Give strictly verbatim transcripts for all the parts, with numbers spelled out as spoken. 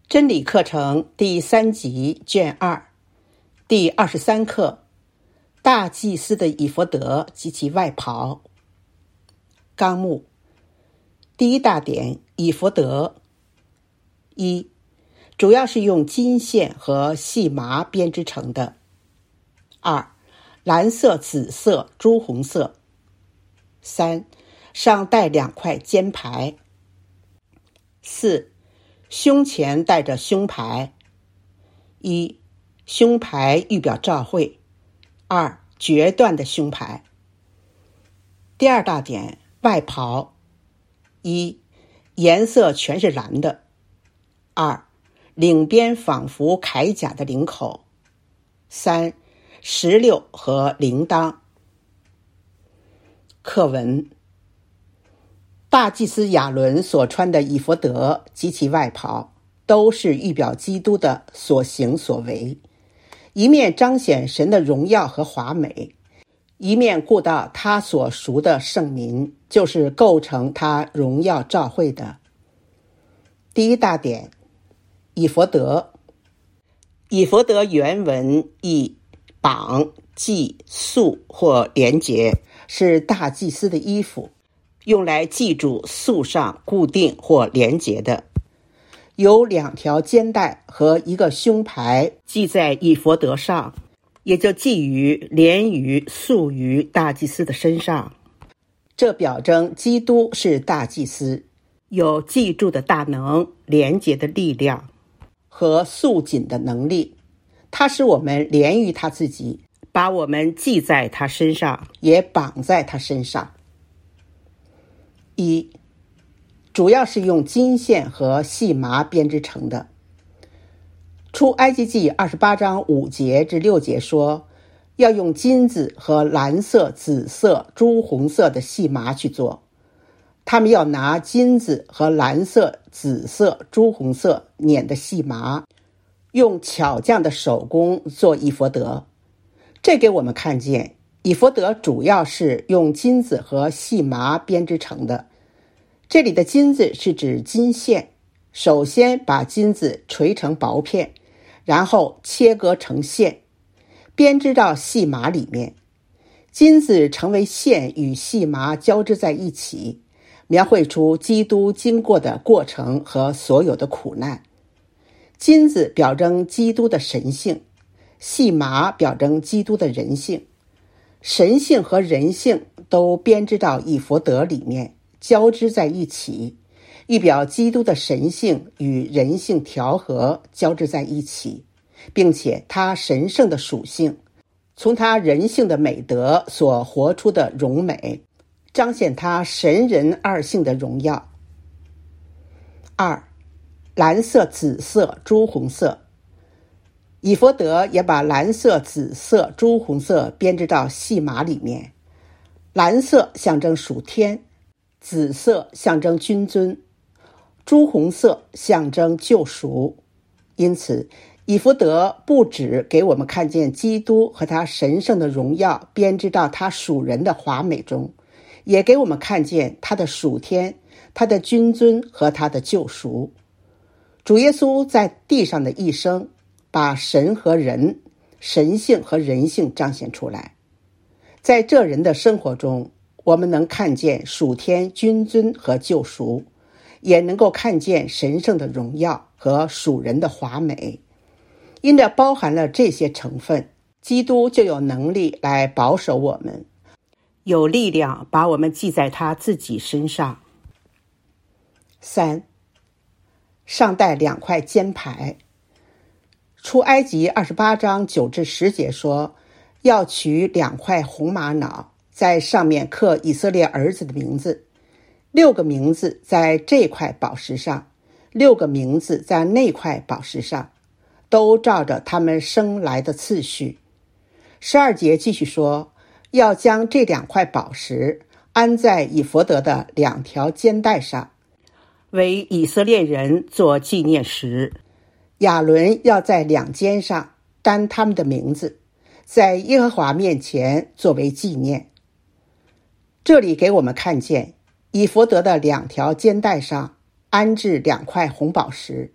真理课程第三集卷二第二十三课，大祭司的以弗得及其外袍。纲目：第一大点，以弗得。一、主要是用金线和细麻编织成的。二、蓝色、紫色、朱红色。三、上带两块肩牌。四、胸前带着胸牌。一、胸牌预表召会。二、决断的胸牌。第二大点，外袍。一、颜色全是蓝的。二、领边仿佛铠甲的领口。三、石榴和铃铛。课文：大祭司亚伦所穿的以弗得及其外袍，都是预表基督的所行所为，一面彰显神的荣耀和华美，一面顾到他所赎的圣民，就是构成他荣耀召会的。第一大点，以弗得。以弗得原文意绑、系、束或连结，是大祭司的衣服，用来系住、束上、固定或连结的。有两条肩带和一个胸牌系在以弗得上，也就系于、连于、束于大祭司的身上。这表征基督是大祭司，有系住的大能、连结的力量和束紧的能力。他使我们连于他自己，把我们系在他身上，也绑在他身上。一、主要是用金线和细麻编织成的。出埃及记二十八章五节至六节说，要用金子和蓝色、紫色、朱红色的细麻去做。他们要拿金子和蓝色、紫色、朱红色捻的细麻，用巧匠的手工做以弗得。这给我们看见，以弗得主要是用金子和细麻编织成的。这里的金子是指金线，首先把金子锤成薄片，然后切割成线，编织到细麻里面。金子成为线与细麻交织在一起，描绘出基督经过的过程和所有的苦难。金子表征基督的神性，细麻表征基督的人性。神性和人性都编织到以弗得里面，交织在一起，预表基督的神性与人性调和，交织在一起，并且他神圣的属性，从他人性的美德所活出的荣美，彰显他神人二性的荣耀。二、蓝色、紫色、朱红色。以弗得也把蓝色、紫色、朱红色编织到细麻里面。蓝色象征属天，紫色象征君尊，朱红色象征救赎。因此，以弗得不只给我们看见基督和他神圣的荣耀编织到他属人的华美中，也给我们看见他的属天、他的君尊和他的救赎。主耶稣在地上的一生，把神和人、神性和人性彰显出来。在这人的生活中，我们能看见属天、君尊和救赎，也能够看见神圣的荣耀和属人的华美。因着包含了这些成分，基督就有能力来保守我们，有力量把我们系在他自己身上。三、上带两块肩牌。出埃及二十八章九至十节说，要取两块红玛瑙，在上面刻以色列儿子的名字，六个名字在这块宝石上，六个名字在那块宝石上，都照着他们生来的次序。十二节继续说，要将这两块宝石安在以弗得的两条肩带上，为以色列人做纪念石。亚伦要在两肩上担他们的名字，在耶和华面前作为纪念。这里给我们看见以弗得的两条肩带上安置两块红宝石，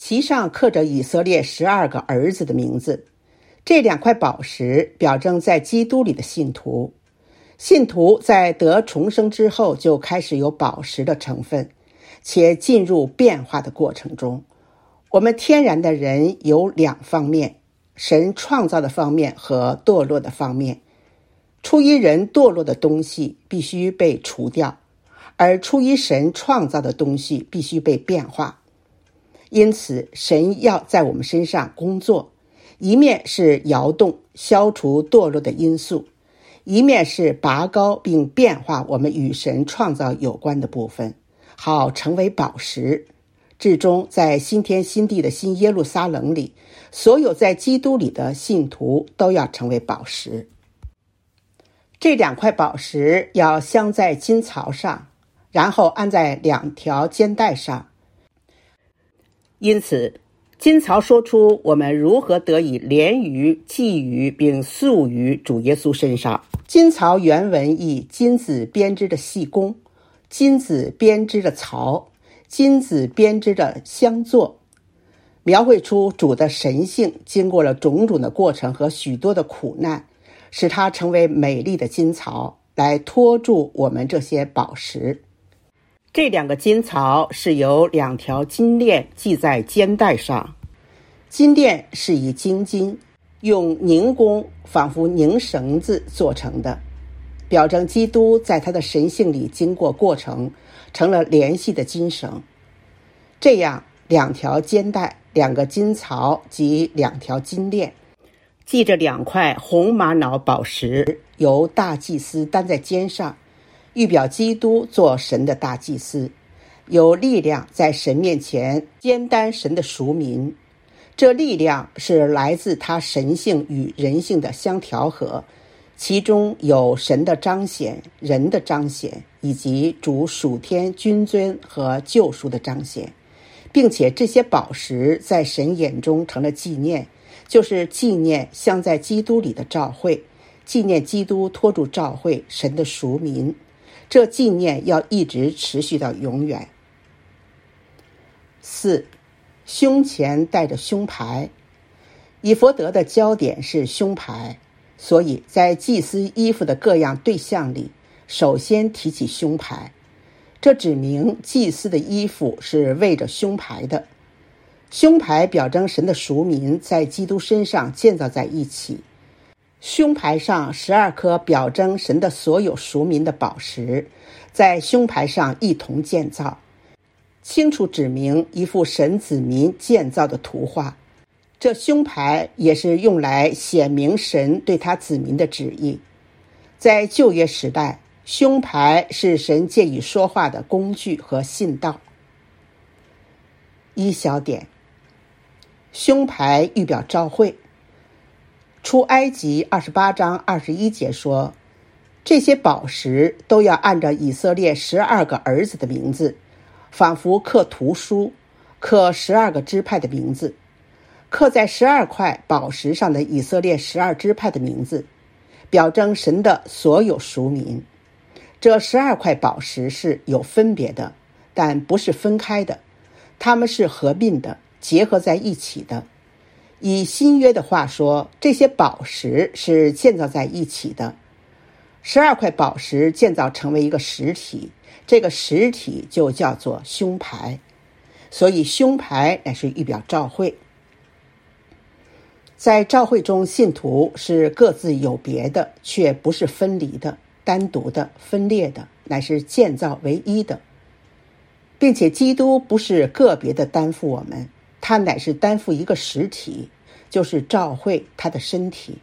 其上刻着以色列十二个儿子的名字。这两块宝石表征在基督里的信徒。信徒在得重生之后就开始有宝石的成分，且进入变化的过程中。我们天然的人有两方面，神创造的方面和堕落的方面。出于人堕落的东西必须被除掉，而出于神创造的东西必须被变化。因此，神要在我们身上工作，一面是摇动消除堕落的因素，一面是拔高并变化我们与神创造有关的部分，好成为宝石。至终在新天新地的新耶路撒冷里，所有在基督里的信徒都要成为宝石。这两块宝石要镶在金槽上，然后安在两条肩带上。因此金槽说出我们如何得以连于寄于并宿于主耶稣身上。金槽原文意金子编织的细工，金子编织的槽，金子编织的镶座，描绘出主的神性经过了种种的过程和许多的苦难，使它成为美丽的金槽，来托住我们这些宝石。这两个金槽是由两条金链系在肩带上，金链是以精金用凝工仿佛凝绳子做成的，表征基督在他的神性里经过过程，成了联系的金绳。这样两条肩带，两个金槽及两条金链，系着两块红玛瑙宝石，由大祭司担在肩上，预表基督做神的大祭司，有力量在神面前肩担神的赎民。这力量是来自他神性与人性的相调和，其中有神的彰显、人的彰显，以及主属天君尊和救赎的彰显，并且这些宝石在神眼中成了纪念，就是纪念镶在基督里的召会，纪念基督托住召会神的赎民。这纪念要一直持续到永远。四，胸前戴着胸牌。以弗得的焦点是胸牌，所以在祭司衣服的各样对象里，首先提起胸牌。这指明祭司的衣服是为着胸牌的。胸牌表征神的赎民在基督身上建造在一起。胸牌上十二颗表征神的所有赎民的宝石，在胸牌上一同建造，清楚指明一幅神子民建造的图画。这胸牌也是用来显明神对他子民的旨意。在旧约时代，胸牌是神借以说话的工具和信道。一小点，胸牌预表召会。出埃及二十八章二十一节说，这些宝石都要按照以色列十二个儿子的名字，仿佛刻图书，刻十二个支派的名字，刻在十二块宝石上的以色列十二支派的名字，表征神的所有赎民。这十二块宝石是有分别的，但不是分开的，它们是合并的，结合在一起的。以新约的话说，这些宝石是建造在一起的。十二块宝石建造成为一个实体，这个实体就叫做胸牌。所以胸牌乃是预表召会。在召会中，信徒是各自有别的，却不是分离的、单独的、分裂的，乃是建造为一的。并且基督不是个别的担负我们，他乃是担负一个实体，就是召会他的身体。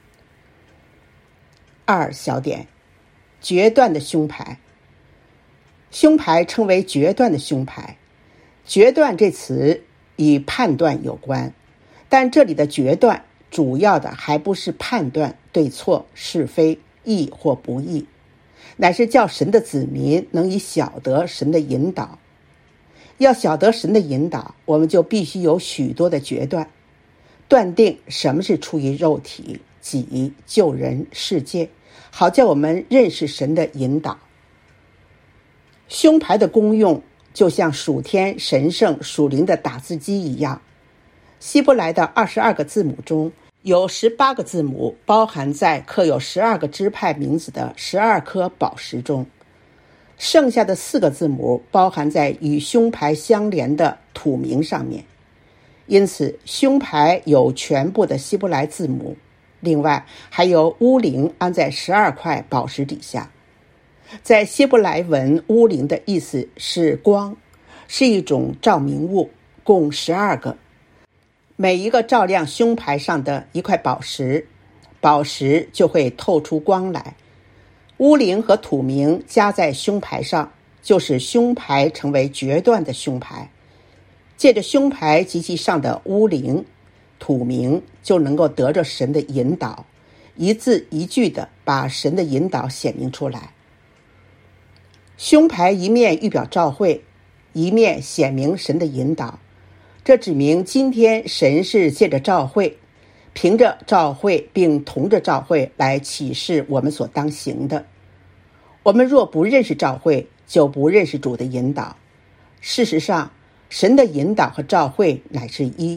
二小点，决断的胸牌。胸牌称为决断的胸牌。决断这词与判断有关，但这里的决断主要的还不是判断对错是非义或不义，乃是叫神的子民能以晓得神的引导。要晓得神的引导，我们就必须有许多的决断，断定什么是出于肉体、己、救人、世界，好叫我们认识神的引导。胸牌的功用就像属天神圣属灵的打字机一样。希伯来的二十二个字母中，有十八个字母包含在刻有十二个支派名字的十二颗宝石中，剩下的四个字母包含在与胸牌相连的土名上面。因此胸牌有全部的希伯来字母，另外还有乌灵安在十二块宝石底下。在希伯来文，乌灵的意思是光，是一种照明物，共十二个，每一个照亮胸牌上的一块宝石，宝石就会透出光来。乌灵和土名加在胸牌上，就使胸牌成为决断的胸牌。借着胸牌及其上的乌灵、土名，就能够得着神的引导，一字一句地把神的引导显明出来。胸牌一面预表召会，一面显明神的引导，这指明今天神是借着召会，凭着召会并同着召会来启示我们所当行的。我们若不认识召会，就不认识主的引导。事实上，神的引导和召会乃是一。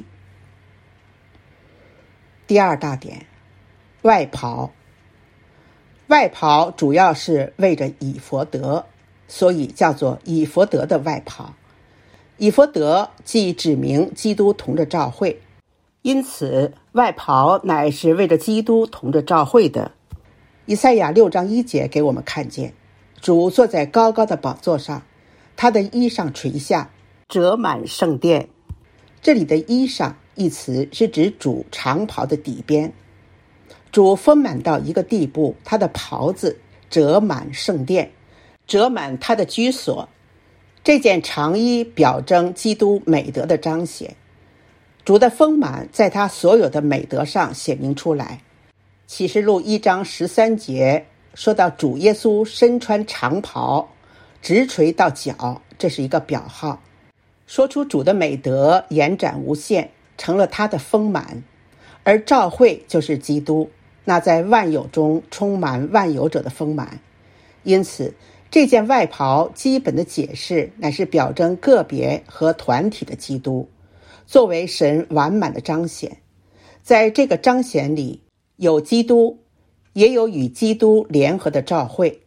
第二大点，外袍。外袍主要是为着以弗得，所以叫做以弗得的外袍。以弗得既指明基督同着召会，因此外袍乃是为着基督同着召会的。以赛亚六章一节给我们看见，主坐在高高的宝座上，他的衣裳垂下，折满圣殿。这里的衣裳一词是指主长袍的底边。主丰满到一个地步，他的袍子折满圣殿，折满他的居所。这件长衣表征基督美德的彰显，主的丰满在他所有的美德上显明出来。启示录一章十三节说到主耶稣身穿长袍，直垂到脚，这是一个表号，说出主的美德延展无限，成了他的丰满。而召会就是基督，那在万有中充满万有者的丰满。因此这件外袍基本的解释乃是表征个别和团体的基督，作为神完满的彰显。在这个彰显里，有基督，也有与基督联合的召会。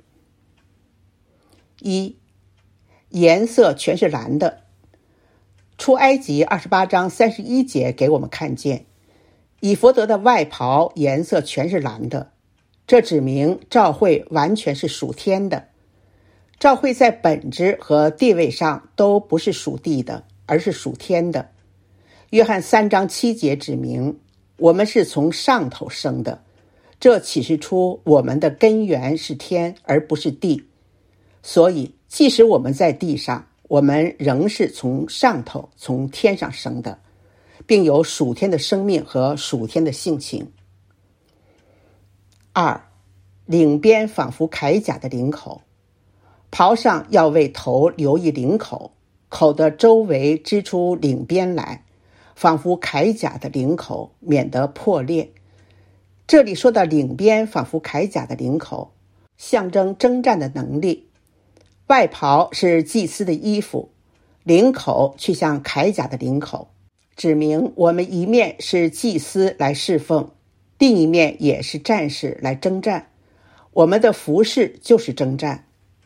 一，颜色全是蓝的。出埃及二十八章三十一节给我们看见，以弗得的外袍颜色全是蓝的，这指明召会完全是属天的。召会在本质和地位上都不是属地的，而是属天的。约翰三章七节指明，我们是从上头生的，这启示出我们的根源是天，而不是地。所以即使我们在地上，我们仍是从上头从天上生的，并有属天的生命和属天的性情。二，领边仿佛铠甲的领口。袍上要为头留一领口，口的周围织出领边来，仿佛铠甲的领口，免得破裂。这里说到领边仿佛铠甲的领口，象征征战的能力。外袍是祭司的衣服，领口却像铠甲的领口，指明我们一面是祭司来侍奉，另一面也是战士来征战。我们的服事就是征战。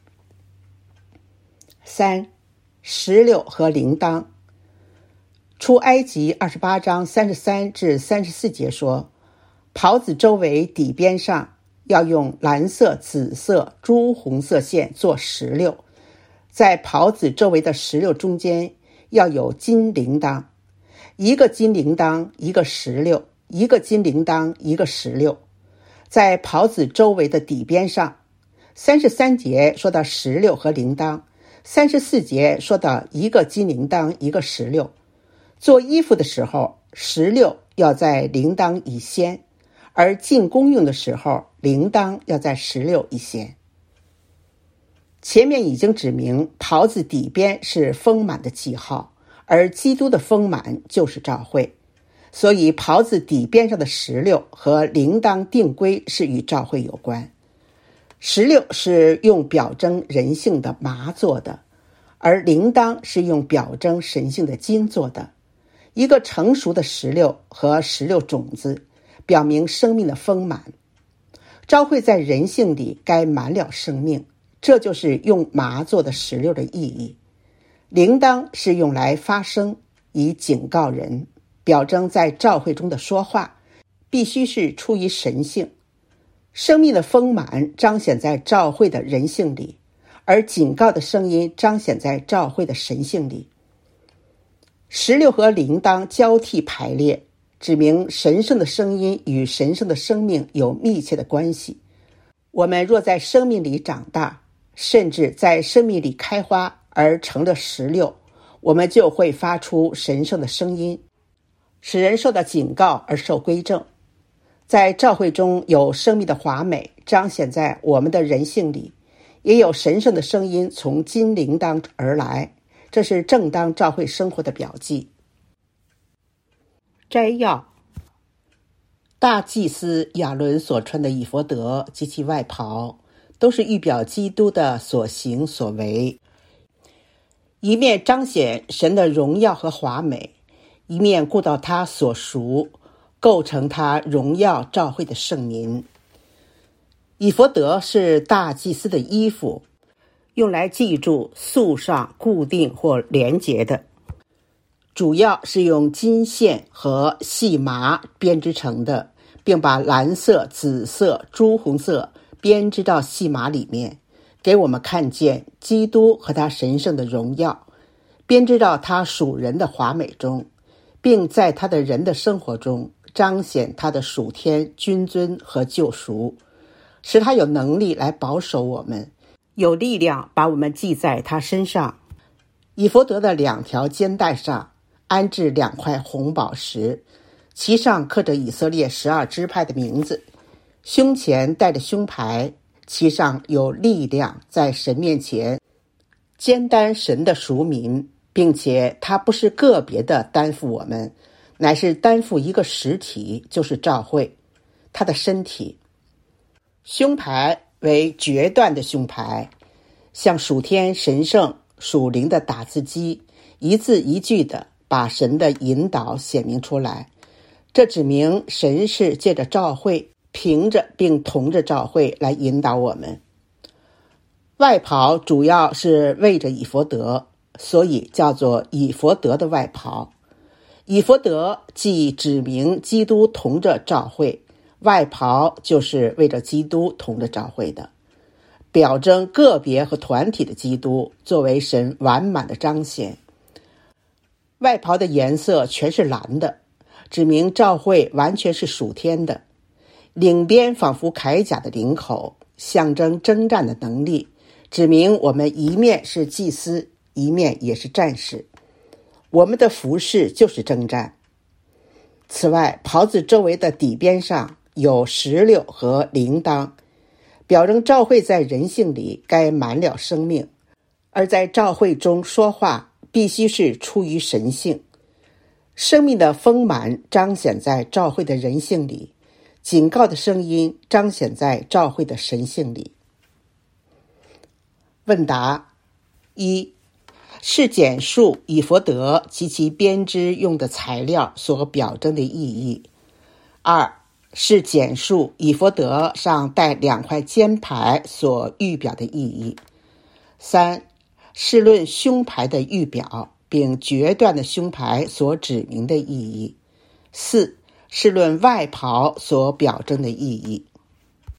三，石榴和铃铛。出埃及二十八章三十三至三十四节说，袍子周围底边上要用蓝色、紫色、朱红色线做石榴，在袍子周围的石榴中间要有金铃铛，一个金铃铛一个石榴，一个金铃铛一个石榴，在袍子周围的底边上。三十三节说到石榴和铃铛，三十四节说到一个金铃铛一个石榴。做衣服的时候，石榴要在铃铛以先，而进宫用的时候，铃铛要在石榴以先。前面已经指明袍子底边是丰满的记号，而基督的丰满就是召会，所以袍子底边上的石榴和铃铛定规是与召会有关。石榴是用表征人性的麻做的， 而铃铛是用表征神性的金做的。一个成熟的石榴和石榴种子表明生命的丰满。召会在人性里该满了生命，这就是用麻做的石榴的意义。铃铛是用来发声，以警告人，表征在召会中的说话必须是出于神性。生命的丰满彰显在召会的人性里，而警告的声音彰显在召会的神性里。石榴和铃铛交替排列，指明神圣的声音与神圣的生命有密切的关系。我们若在生命里长大，甚至在生命里开花而成了石榴，我们就会发出神圣的声音，使人受到警告而受归正。在召会中有生命的华美彰显在我们的人性里，也有神圣的声音从金铃铛而来，这是正当召会生活的表记。摘要：大祭司亚伦所穿的以弗得及其外袍，都是预表基督的所行所为，一面彰显神的荣耀和华美，一面顾到他所属，构成他荣耀召会的圣民。以弗得是大祭司的衣服，用来记住束上固定或连结的，主要是用金线和细麻编织成的，并把蓝色、紫色、朱红色编织到细麻里面，给我们看见基督和他神圣的荣耀，编织到他属人的华美中，并在他的人的生活中彰显他的属天君尊和救赎，使他有能力来保守我们，有力量把我们系在他身上。以弗得的两条肩带上安置两块红宝石，其上刻着以色列十二支派的名字，胸前带着胸牌，其上有力量在神面前肩担神的赎民，并且他不是个别的担负我们，乃是担负一个实体，就是召会，他的身体。胸牌为决断的胸牌，像属天神圣属灵的打字机，一字一句的把神的引导显明出来。这指明神是借着召会，凭着并同着召会来引导我们。外袍主要是为着以弗得，所以叫做以弗得的外袍。以弗得既指明基督同着召会，外袍就是为着基督同着召会的，表征个别和团体的基督作为神完满的彰显。外袍的颜色全是蓝的，指明召会完全是属天的。领边仿佛铠甲的领口，象征征战的能力，指明我们一面是祭司，一面也是战士。我们的服饰就是征战。此外，袍子周围的底边上有石榴和铃铛，表征召会在人性里该满了生命，而在召会中说话必须是出于神性。生命的丰满彰显在召会的人性里，警告的声音彰显在召会的神性里。问答：一、是简述以弗得及其编织用的材料所表征的意义。二、是简述以弗得上带两块肩牌所预表的意义。三、是论胸牌的预表，并决断的胸牌所指明的意义。四、是论外袍所表征的意义。